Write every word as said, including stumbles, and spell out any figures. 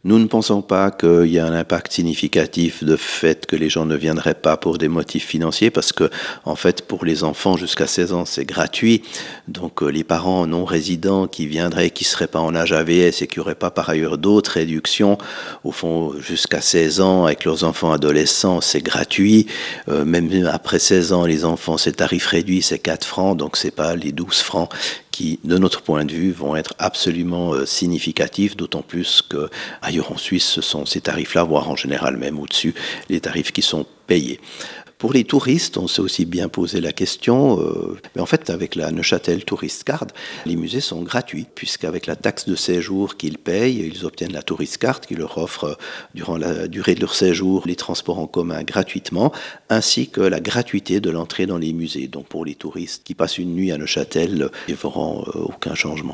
Nous ne pensons pas qu'il y a un impact significatif de fait que les gens ne viendraient pas pour des motifs financiers, parce que, en fait, pour les enfants jusqu'à seize ans, c'est gratuit. Donc, euh, les parents non résidents qui viendraient, qui ne seraient pas en âge A V S et qui n'auraient pas par ailleurs d'autres réductions, au fond, jusqu'à seize ans, avec leurs enfants adolescents, c'est gratuit. Euh, même après seize ans, les enfants, c'est tarif réduit, c'est quatre francs, donc c'est pas les douze francs qui, de notre point de vue, vont être absolument euh, significatifs, d'autant plus qu'ailleurs en Suisse, ce sont ces tarifs-là, voire en général même au-dessus, les tarifs qui sont payés. Pour les touristes, on s'est aussi bien posé la question, euh, mais en fait, avec la Neuchâtel Tourist Card, les musées sont gratuits, puisqu'avec la taxe de séjour qu'ils payent, ils obtiennent la Tourist Card qui leur offre, euh, durant la durée de leur séjour, les transports en commun gratuitement, ainsi que la gratuité de l'entrée dans les musées. Donc pour les touristes qui passent une nuit à Neuchâtel, ils verront euh, aucun changement.